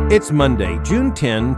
It's Monday, June 10,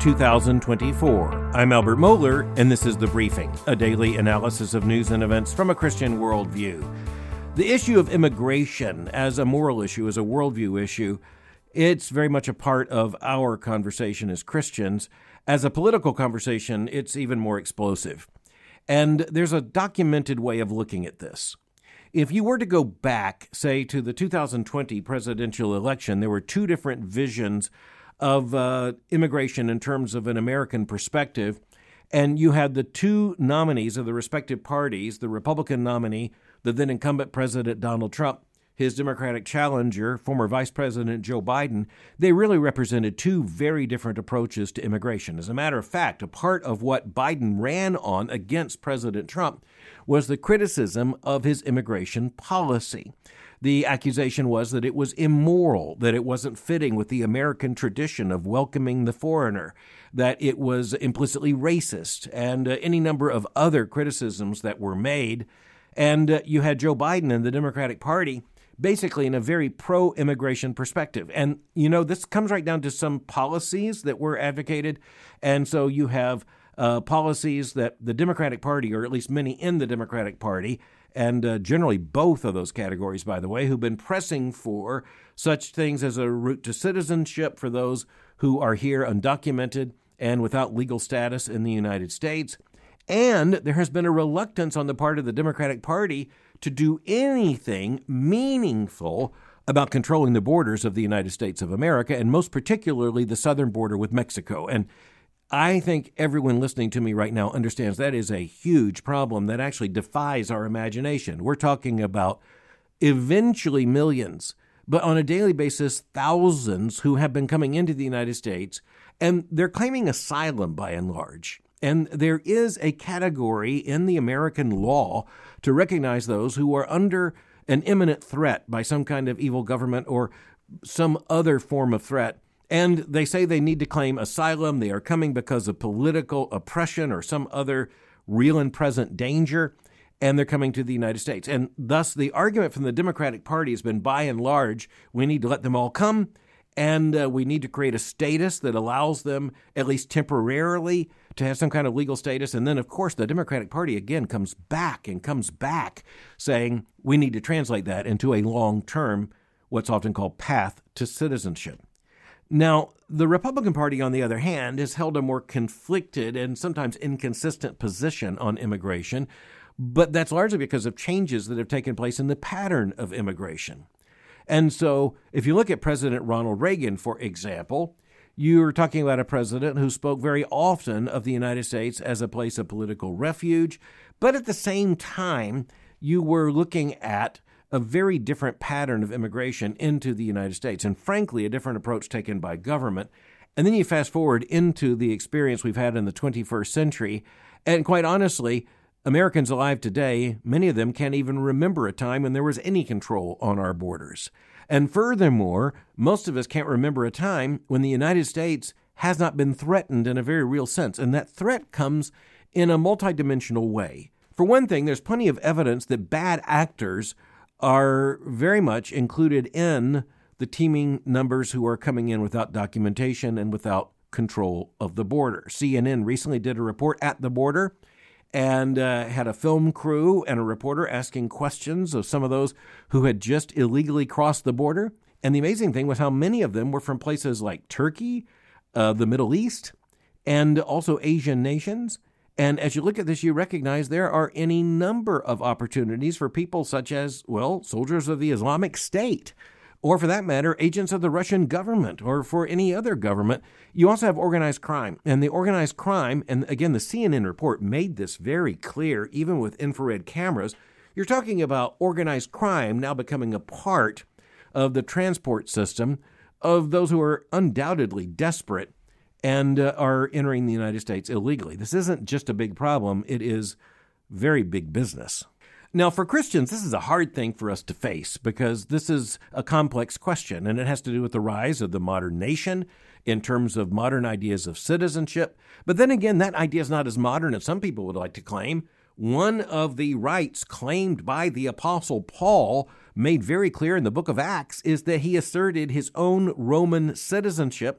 2024. I'm Albert Mohler, and this is The Briefing, a daily analysis of news and events from a Christian worldview. The issue of immigration as a moral issue, as a worldview issue, it's very much a part of our conversation as Christians. As a political conversation, it's even more explosive. And there's a documented way of looking at this. If you were to go back, say, to the 2020 presidential election, there were two different visions of immigration in terms of an American perspective. And you had the two nominees of the respective parties, the Republican nominee, the then incumbent President Donald Trump, his Democratic challenger, former Vice President Joe Biden. They really represented two very different approaches to immigration. As a matter of fact, a part of what Biden ran on against President Trump was the criticism of his immigration policy. The accusation was that it was immoral, that it wasn't fitting with the American tradition of welcoming the foreigner, that it was implicitly racist, and any number of other criticisms that were made. And you had Joe Biden and the Democratic Party basically in a very pro-immigration perspective. And, you know, this comes right down to some policies that were advocated. And so you have policies that the Democratic Party, or at least many in the Democratic Party, and generally both of those categories, by the way, who've been pressing for such things as a route to citizenship for those who are here undocumented and without legal status in the United States. And there has been a reluctance on the part of the Democratic Party to do anything meaningful about controlling the borders of the United States of America, and most particularly the southern border with Mexico. And I think everyone listening to me right now understands that is a huge problem that actually defies our imagination. We're talking about eventually millions, but on a daily basis, thousands who have been coming into the United States, and they're claiming asylum by and large. And there is a category in the American law to recognize those who are under an imminent threat by some kind of evil government or some other form of threat. And they say they need to claim asylum. They are coming because of political oppression or some other real and present danger, and they're coming to the United States. And thus the argument from the Democratic Party has been, by and large, we need to let them all come, and we need to create a status that allows them, at least temporarily, to have some kind of legal status. And then, of course, the Democratic Party again comes back saying we need to translate that into a long-term, what's often called path to citizenship. Now, the Republican Party, on the other hand, has held a more conflicted and sometimes inconsistent position on immigration, but that's largely because of changes that have taken place in the pattern of immigration. And so if you look at President Ronald Reagan, for example, you're talking about a president who spoke very often of the United States as a place of political refuge, but at the same time, you were looking at a very different pattern of immigration into the United States, and frankly, a different approach taken by government. And then you fast forward into the experience we've had in the 21st century, and quite honestly, Americans alive today, many of them can't even remember a time when there was any control on our borders. And furthermore, most of us can't remember a time when the United States has not been threatened in a very real sense, and that threat comes in a multidimensional way. For one thing, there's plenty of evidence that bad actors are very much included in the teeming numbers who are coming in without documentation and without control of the border. CNN recently did a report at the border and had a film crew and a reporter asking questions of some of those who had just illegally crossed the border. And the amazing thing was how many of them were from places like Turkey, the Middle East, and also Asian nations. And as you look at this, you recognize there are any number of opportunities for people such as, well, soldiers of the Islamic State, or for that matter, agents of the Russian government, or for any other government. You also have organized crime. And the organized crime, and again, the CNN report made this very clear, even with infrared cameras, you're talking about organized crime now becoming a part of the transport system of those who are undoubtedly desperate and are entering the United States illegally. This isn't just a big problem. It is very big business. Now, for Christians, this is a hard thing for us to face because this is a complex question, and it has to do with the rise of the modern nation in terms of modern ideas of citizenship. But then again, that idea is not as modern as some people would like to claim. One of the rights claimed by the Apostle Paul, made very clear in the book of Acts, is that he asserted his own Roman citizenship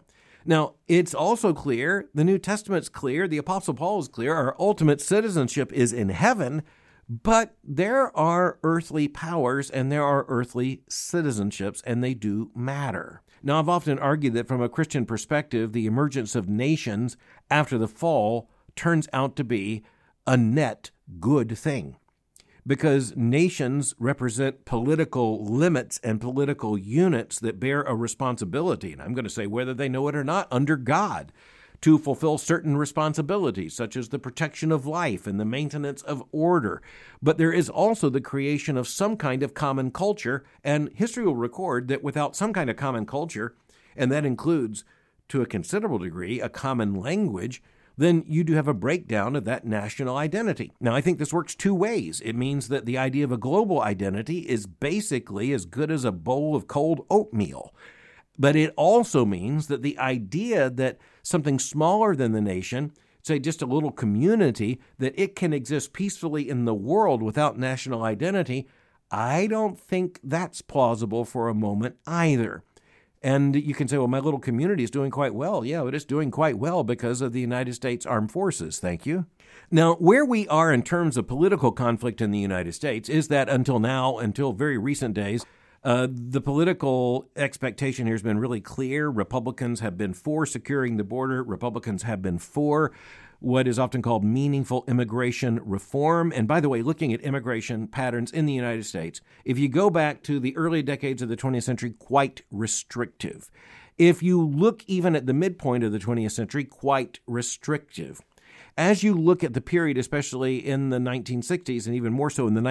Now, it's also clear, the New Testament's clear, the Apostle Paul is clear, our ultimate citizenship is in heaven, but there are earthly powers and there are earthly citizenships, and they do matter. Now, I've often argued that from a Christian perspective, the emergence of nations after the fall turns out to be a net good thing, because nations represent political limits and political units that bear a responsibility, and I'm going to say whether they know it or not, under God, to fulfill certain responsibilities, such as the protection of life and the maintenance of order. But there is also the creation of some kind of common culture, and history will record that without some kind of common culture, and that includes, to a considerable degree, a common language, then you do have a breakdown of that national identity. Now, I think this works two ways. It means that the idea of a global identity is basically as good as a bowl of cold oatmeal. But it also means that the idea that something smaller than the nation, say just a little community, that it can exist peacefully in the world without national identity, I don't think that's plausible for a moment either. And you can say, well, my little community is doing quite well. Yeah, it is doing quite well because of the United States Armed Forces. Thank you. Now, where we are in terms of political conflict in the United States is that until now, until very recent days, the political expectation here has been really clear. Republicans have been for securing the border. Republicans have been for what is often called meaningful immigration reform. And by the way, looking at immigration patterns in the United States, if you go back to the early decades of the 20th century, quite restrictive. If you look even at the midpoint of the 20th century, quite restrictive. As you look at the period, especially in the 1960s and even more so in the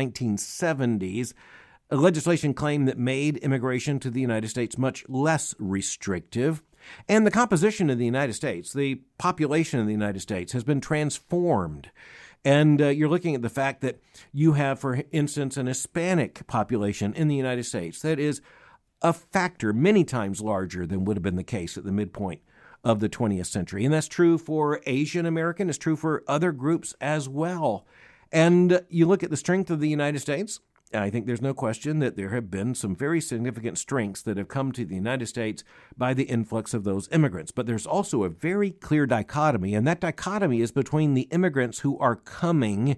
1970s, a legislation claimed that made immigration to the United States much less restrictive. And the composition of the United States, the population of the United States, has been transformed. And you're looking at the fact that you have, for instance, an Hispanic population in the United States that is a factor many times larger than would have been the case at the midpoint of the 20th century. And that's true for Asian American. It's true for other groups as well. And you look at the strength of the United States, I think there's no question that there have been some very significant strengths that have come to the United States by the influx of those immigrants. But there's also a very clear dichotomy, and that dichotomy is between the immigrants who are coming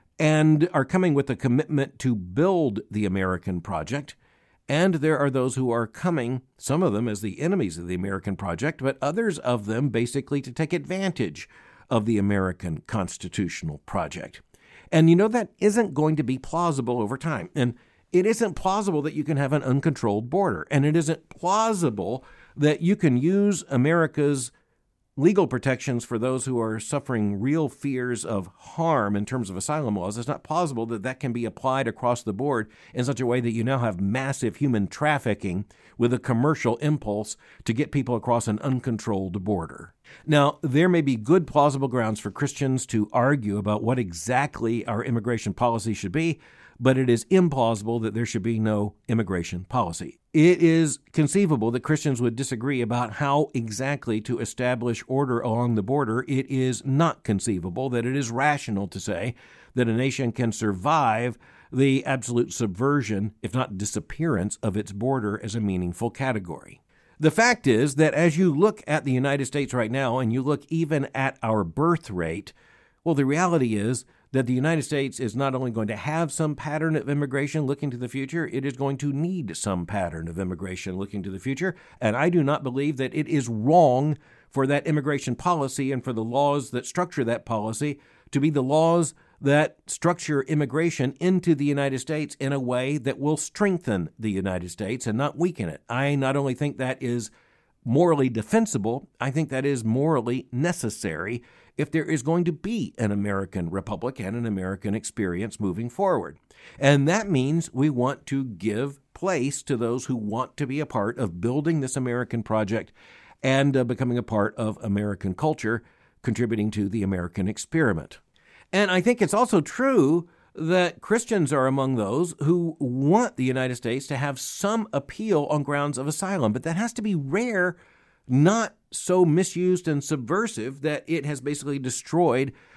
and are coming with a commitment to build the American project, and there are those who are coming, some of them as the enemies of the American project, but others of them basically to take advantage of the American constitutional project. And you know, that isn't going to be plausible over time. And it isn't plausible that you can have an uncontrolled border. And it isn't plausible that you can use America's legal protections for those who are suffering real fears of harm in terms of asylum laws. It's not plausible that that can be applied across the board in such a way that you now have massive human trafficking with a commercial impulse to get people across an uncontrolled border. Now, there may be good plausible grounds for Christians to argue about what exactly our immigration policy should be, but it is implausible that there should be no immigration policy. It is conceivable that Christians would disagree about how exactly to establish order along the border. It is not conceivable that it is rational to say that a nation can survive the absolute subversion, if not disappearance, of its border as a meaningful category. The fact is that as you look at the United States right now, and you look even at our birth rate, well, the reality is that the United States is not only going to have some pattern of immigration looking to the future, it is going to need some pattern of immigration looking to the future. And I do not believe that it is wrong for that immigration policy and for the laws that structure that policy to be the laws that structure immigration into the United States in a way that will strengthen the United States and not weaken it. I not only think that is morally defensible, I think that is morally necessary if there is going to be an American republic and an American experience moving forward. And that means we want to give place to those who want to be a part of building this American project and becoming a part of American culture, contributing to the American experiment. And I think it's also true that Christians are among those who want the United States to have some appeal on grounds of asylum, but that has to be rare, not so misused and subversive that it has basically destroyed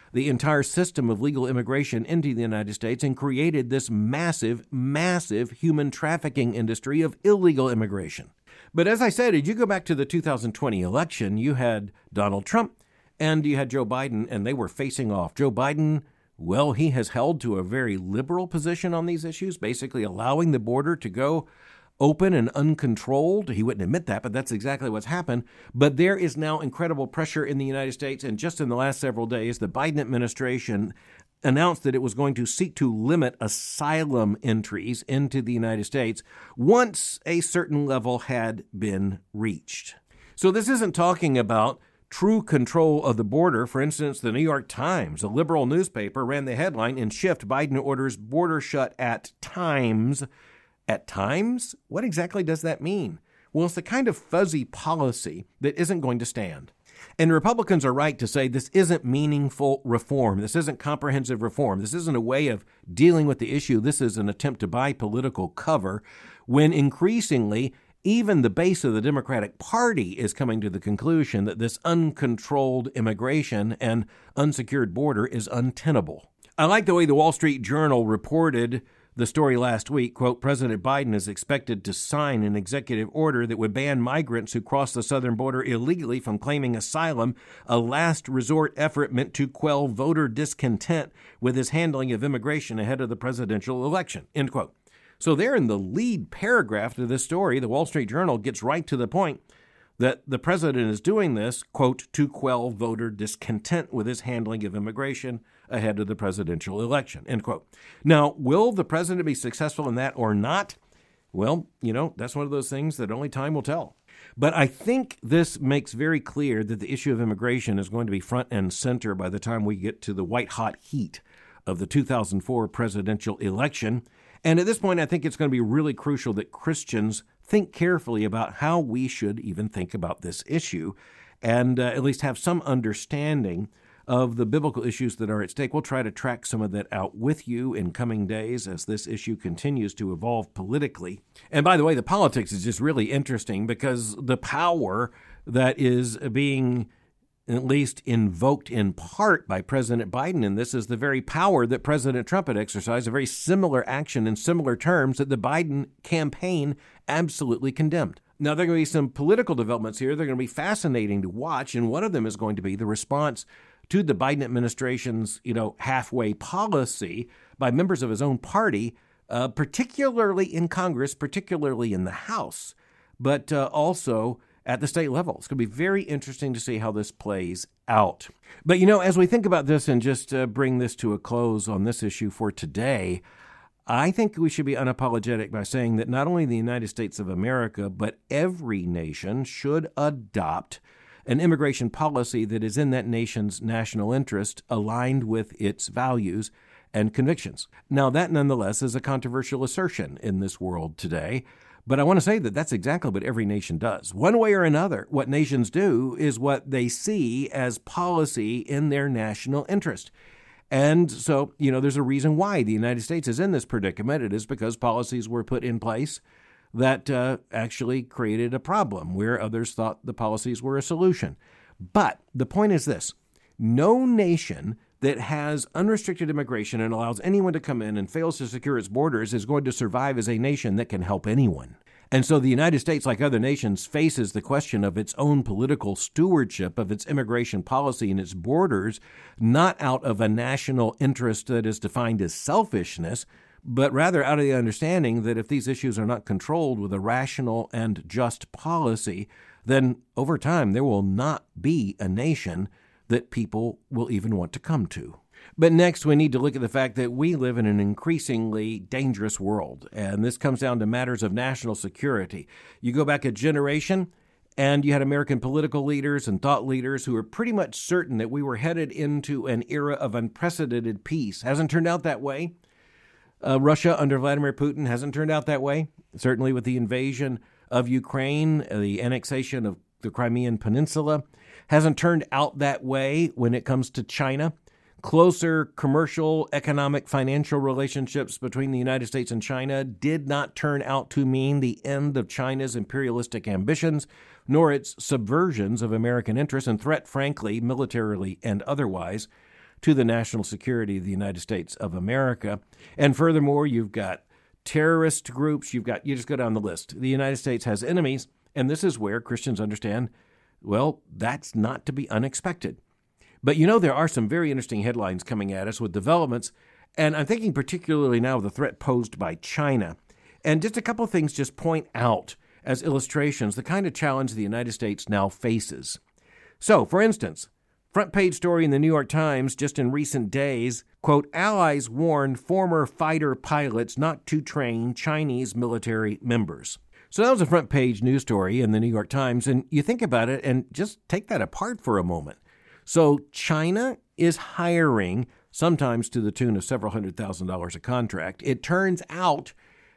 the entire system of legal immigration into the United States and created this massive, massive human trafficking industry of illegal immigration. But as I said, if you go back to the 2020 election, you had Donald Trump and you had Joe Biden, and they were facing off. Joe Biden, well, he has held to a very liberal position on these issues, basically allowing the border to go open and uncontrolled. He wouldn't admit that, but that's exactly what's happened. But there is now incredible pressure in the United States, and just in the last several days, the Biden administration announced that it was going to seek to limit asylum entries into the United States once a certain level had been reached. So this isn't talking about true control of the border. For instance, the New York Times, a liberal newspaper, ran the headline, "In Shift, Biden orders border shut at times." At times? What exactly does that mean? Well, it's the kind of fuzzy policy that isn't going to stand. And Republicans are right to say this isn't meaningful reform. This isn't comprehensive reform. This isn't a way of dealing with the issue. This is an attempt to buy political cover when increasingly even the base of the Democratic Party is coming to the conclusion that this uncontrolled immigration and unsecured border is untenable. I like the way the Wall Street Journal reported the story last week. Quote, President Biden is expected to sign an executive order that would ban migrants who cross the southern border illegally from claiming asylum, a last resort effort meant to quell voter discontent with his handling of immigration ahead of the presidential election, end quote. So there in the lead paragraph to this story, the Wall Street Journal gets right to the point that the president is doing this, quote, to quell voter discontent with his handling of immigration ahead of the presidential election, end quote. Now, will the president be successful in that or not? Well, that's one of those things that only time will tell. But I think this makes very clear that the issue of immigration is going to be front and center by the time we get to the white-hot heat of the 2004 presidential election. And at this point, I think it's going to be really crucial that Christians think carefully about how we should even think about this issue and at least have some understanding of the biblical issues that are at stake. We'll try to track some of that out with you in coming days as this issue continues to evolve politically. And by the way, the politics is just really interesting because the power that is being at least invoked in part by President Biden in this is the very power that President Trump had exercised, a very similar action in similar terms that the Biden campaign absolutely condemned. Now, there are going to be some political developments here. They're going to be fascinating to watch, and one of them is going to be the response to the Biden administration's, halfway policy by members of his own party, particularly in Congress, particularly in the House, but also at the state level. It's going to be very interesting to see how this plays out. But, as we think about this and just bring this to a close on this issue for today, I think we should be unapologetic by saying that not only the United States of America, but every nation should adopt an immigration policy that is in that nation's national interest, aligned with its values and convictions. Now, that nonetheless is a controversial assertion in this world today. But I want to say that that's exactly what every nation does. One way or another, what nations do is what they see as policy in their national interest. And so, there's a reason why the United States is in this predicament. It is because policies were put in place that actually created a problem where others thought the policies were a solution. But the point is this: no nation that has unrestricted immigration and allows anyone to come in and fails to secure its borders is going to survive as a nation that can help anyone. And so the United States, like other nations, faces the question of its own political stewardship of its immigration policy and its borders, not out of a national interest that is defined as selfishness, but rather out of the understanding that if these issues are not controlled with a rational and just policy, then over time there will not be a nation that people will even want to come to. But next, we need to look at the fact that we live in an increasingly dangerous world, and this comes down to matters of national security. You go back a generation, and you had American political leaders and thought leaders who were pretty much certain that we were headed into an era of unprecedented peace. Hasn't turned out that way. Russia under Vladimir Putin hasn't turned out that way. Certainly with the invasion of Ukraine, the annexation of the Crimean Peninsula, hasn't turned out that way when it comes to China. Closer commercial, economic, financial relationships between the United States and China did not turn out to mean the end of China's imperialistic ambitions, nor its subversions of American interests and threat, frankly, militarily and otherwise, to the national security of the United States of America. And furthermore, you've got terrorist groups. You just go down the list. The United States has enemies, and this is where Christians understand, well, that's not to be unexpected. But there are some very interesting headlines coming at us with developments, and I'm thinking particularly now of the threat posed by China. And just a couple of things just point out as illustrations the kind of challenge the United States now faces. So, for instance, front page story in the New York Times just in recent days, quote, Allies warn former fighter pilots not to train Chinese military members. So that was a front page news story in the New York Times, and you think about it and just take that apart for a moment. So China is hiring, sometimes to the tune of several $100,000 a contract. It turns out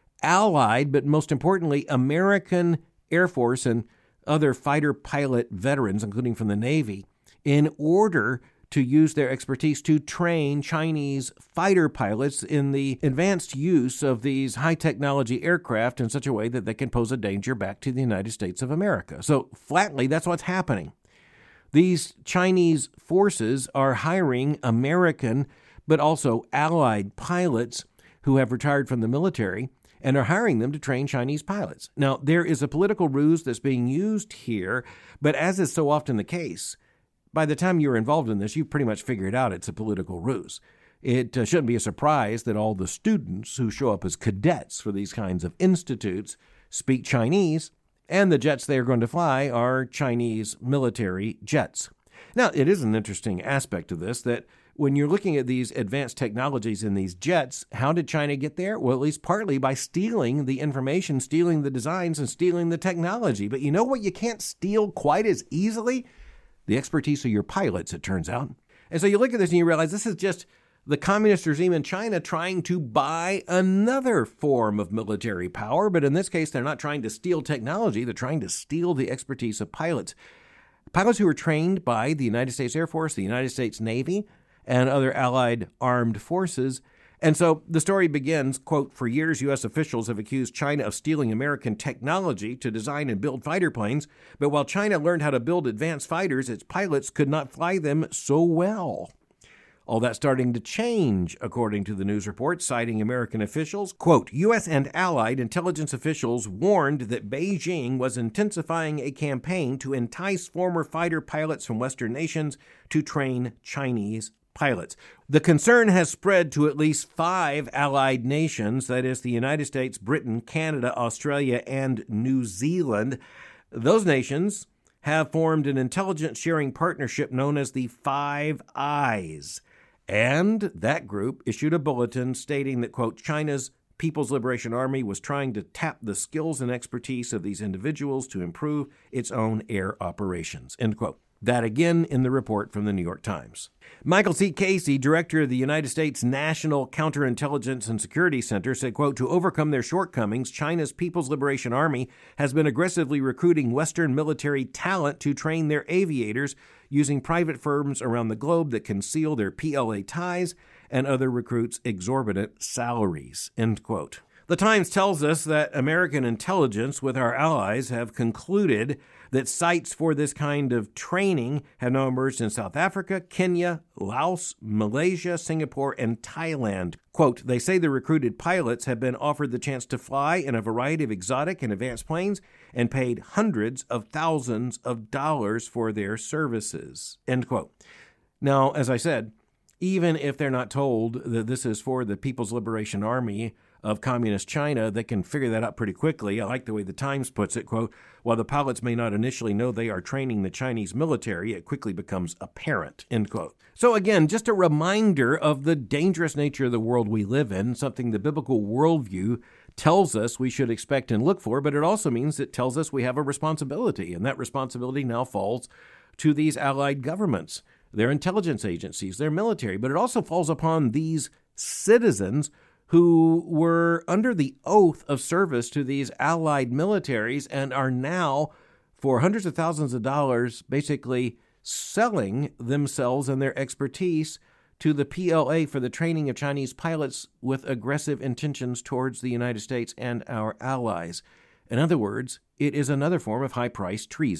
Allied, but most importantly, American Air Force and other fighter pilot veterans, including from the Navy, in order to use their expertise to train Chinese fighter pilots in the advanced use of these high-technology aircraft in such a way that they can pose a danger back to the United States of America. So, flatly, that's what's happening. These Chinese forces are hiring American, but also Allied pilots who have retired from the military and are hiring them to train Chinese pilots. Now, there is a political ruse that's being used here, but as is so often the case, by the time you're involved in this, you've pretty much figured out it's a political ruse. It shouldn't be a surprise that all the students who show up as cadets for these kinds of institutes speak Chinese, and the jets they are going to fly are Chinese military jets. Now, it is an interesting aspect of this that when you're looking at these advanced technologies in these jets, how did China get there? Well, at least partly by stealing the information, stealing the designs, and stealing the technology. But you know what you can't steal quite as easily? The expertise of your pilots, it turns out. And so you look at this and you realize this is just the communist regime in China trying to buy another form of military power. But in this case, they're not trying to steal technology. They're trying to steal the expertise of pilots. Pilots who are trained by the United States Air Force, the United States Navy, and other allied armed forces. And so the story begins, quote, for years, U.S. officials have accused China of stealing American technology to design and build fighter planes. But while China learned how to build advanced fighters, its pilots could not fly them so well. All that's starting to change, according to the news report, citing American officials. Quote, U.S. and allied intelligence officials warned that Beijing was intensifying a campaign to entice former fighter pilots from Western nations to train Chinese pilots. The concern has spread to at least 5 allied nations, that is the United States, Britain, Canada, Australia, and New Zealand. Those nations have formed an intelligence sharing partnership known as the Five Eyes. And that group issued a bulletin stating that, quote, China's People's Liberation Army was trying to tap the skills and expertise of these individuals to improve its own air operations, end quote. That again in the report from the New York Times. Michael C. Casey, director of the United States National Counterintelligence and Security Center, said, quote, to overcome their shortcomings, China's People's Liberation Army has been aggressively recruiting Western military talent to train their aviators using private firms around the globe that conceal their PLA ties and other recruits' exorbitant salaries, end quote. The Times tells us that American intelligence with our allies have concluded that sites for this kind of training have now emerged in South Africa, Kenya, Laos, Malaysia, Singapore, and Thailand. Quote, they say the recruited pilots have been offered the chance to fly in a variety of exotic and advanced planes and paid hundreds of thousands of dollars for their services, end quote. Now, as I said, even if they're not told that this is for the People's Liberation Army of Communist China, they can figure that out pretty quickly. I like the way the Times puts it, quote, while the pilots may not initially know they are training the Chinese military, it quickly becomes apparent, end quote. So again, just a reminder of the dangerous nature of the world we live in, something the biblical worldview tells us we should expect and look for, but it also means it tells us we have a responsibility, and that responsibility now falls to these allied governments, their intelligence agencies, their military, but it also falls upon these citizens who were under the oath of service to these allied militaries and are now, for hundreds of thousands of dollars, basically selling themselves and their expertise to the PLA for the training of Chinese pilots with aggressive intentions towards the United States and our allies. In other words, it is another form of high-priced treason.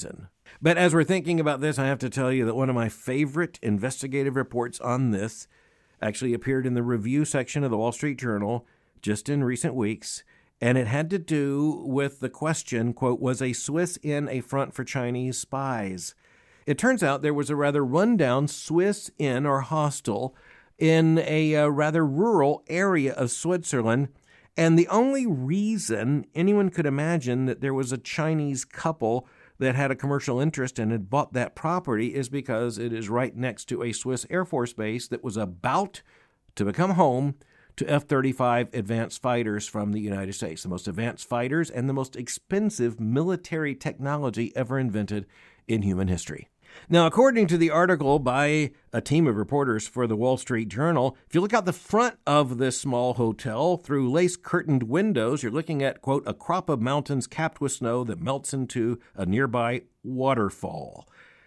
But as we're thinking about this, I have to tell you that one of my favorite investigative reports on this actually appeared in the review section of the Wall Street Journal just in recent weeks, and it had to do with the question, quote, was a Swiss inn a front for Chinese spies? It turns out there was a rather rundown Swiss inn or hostel in a rather rural area of Switzerland, and the only reason anyone could imagine that there was a Chinese couple that had a commercial interest and had bought that property is because it is right next to a Swiss Air Force base that was about to become home to F-35 advanced fighters from the United States, the most advanced fighters and the most expensive military technology ever invented in human history. Now, according to the article by a team of reporters for the Wall Street Journal, if you look out the front of this small hotel through lace-curtained windows, you're looking at, quote, a crop of mountains capped with snow that melts into a nearby waterfall.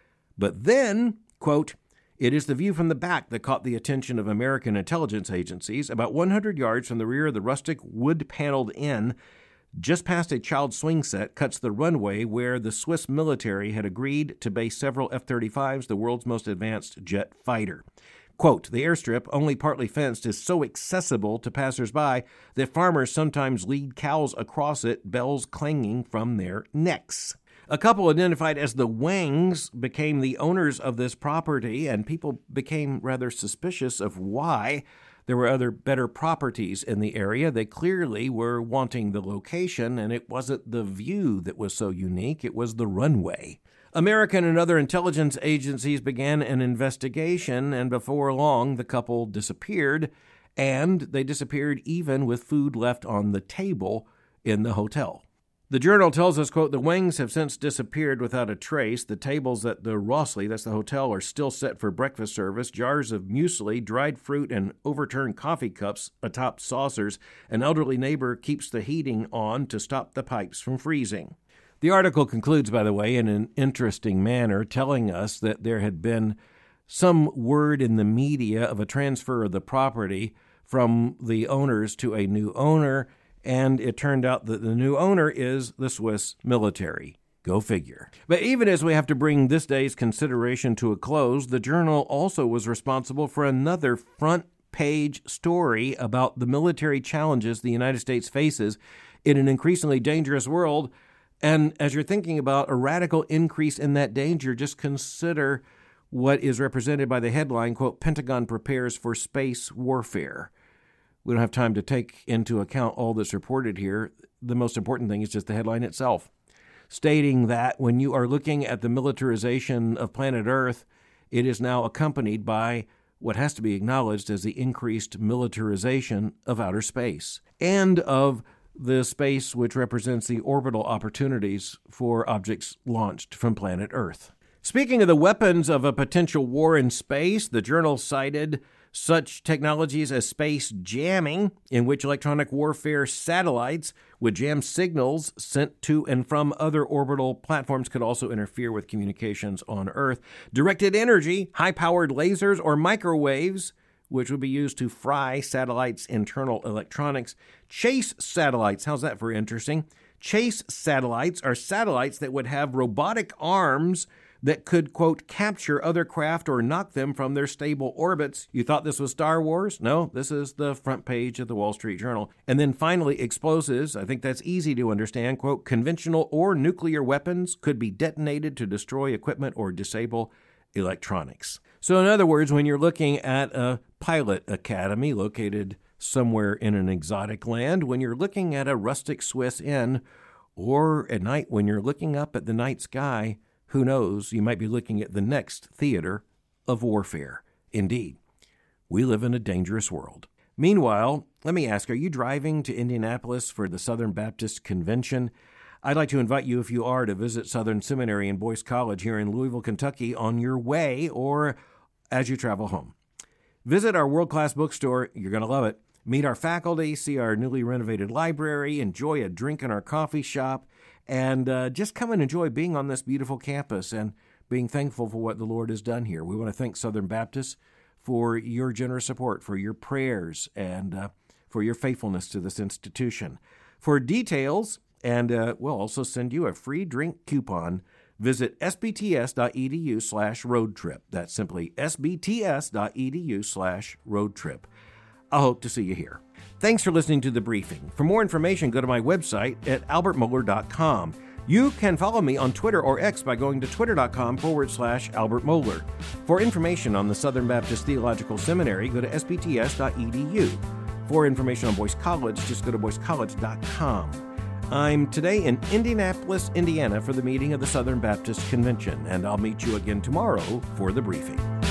But then, quote, it is the view from the back that caught the attention of American intelligence agencies. About 100 yards from the rear of the rustic wood-paneled inn, just past a child swing set, cuts the runway where the Swiss military had agreed to base several F-35s, the world's most advanced jet fighter. Quote, the airstrip, only partly fenced, is so accessible to passersby that farmers sometimes lead cows across it, bells clanging from their necks. A couple identified as the Wangs became the owners of this property, and people became rather suspicious of why. There were other better properties in the area. They clearly were wanting the location, and it wasn't the view that was so unique. It was the runway. American and other intelligence agencies began an investigation, and before long, the couple disappeared, and they disappeared even with food left on the table in the hotel. The journal tells us, quote, the Wangs have since disappeared without a trace. The tables at the Rossley, that's the hotel, are still set for breakfast service. Jars of muesli, dried fruit, and overturned coffee cups atop saucers. An elderly neighbor keeps the heating on to stop the pipes from freezing. The article concludes, by the way, in an interesting manner, telling us that there had been some word in the media of a transfer of the property from the owners to a new owner, and it turned out that the new owner is the Swiss military. Go figure. But even as we have to bring this day's consideration to a close, the journal also was responsible for another front-page story about the military challenges the United States faces in an increasingly dangerous world. And as you're thinking about a radical increase in that danger, just consider what is represented by the headline, quote, Pentagon prepares for space warfare. We don't have time to take into account all that's reported here. The most important thing is just the headline itself, stating that when you are looking at the militarization of planet Earth, it is now accompanied by what has to be acknowledged as the increased militarization of outer space and of the space which represents the orbital opportunities for objects launched from planet Earth. Speaking of the weapons of a potential war in space, the journal cited such technologies as space jamming, in which electronic warfare satellites with jammed signals sent to and from other orbital platforms could also interfere with communications on Earth. Directed energy, high-powered lasers, or microwaves, which would be used to fry satellites' internal electronics. Chase satellites, how's that for interesting? Chase satellites are satellites that would have robotic arms that could, quote, capture other craft or knock them from their stable orbits. You thought this was Star Wars? No, this is the front page of the Wall Street Journal. And then finally, explosives. I think that's easy to understand. Quote, conventional or nuclear weapons could be detonated to destroy equipment or disable electronics. So in other words, when you're looking at a pilot academy located somewhere in an exotic land, when you're looking at a rustic Swiss inn, or at night when you're looking up at the night sky, who knows, you might be looking at the next theater of warfare. Indeed, we live in a dangerous world. Meanwhile, let me ask, are you driving to Indianapolis for the Southern Baptist Convention? I'd like to invite you, if you are, to visit Southern Seminary and Boyce College here in Louisville, Kentucky on your way or as you travel home. Visit our world-class bookstore. You're going to love it. Meet our faculty, see our newly renovated library, enjoy a drink in our coffee shop, and just come and enjoy being on this beautiful campus and being thankful for what the Lord has done here. We want to thank Southern Baptist for your generous support, for your prayers, and for your faithfulness to this institution. For details, and we'll also send you a free drink coupon, visit sbts.edu/roadtrip. That's simply sbts.edu/roadtrip. I hope to see you here. Thanks for listening to The Briefing. For more information, go to my website at albertmohler.com. You can follow me on Twitter or X by going to twitter.com/Albert Mohler. For information on the Southern Baptist Theological Seminary, go to sbts.edu. For information on Boyce College, just go to boycecollege.com. I'm today in Indianapolis, Indiana for the meeting of the Southern Baptist Convention, and I'll meet you again tomorrow for The Briefing.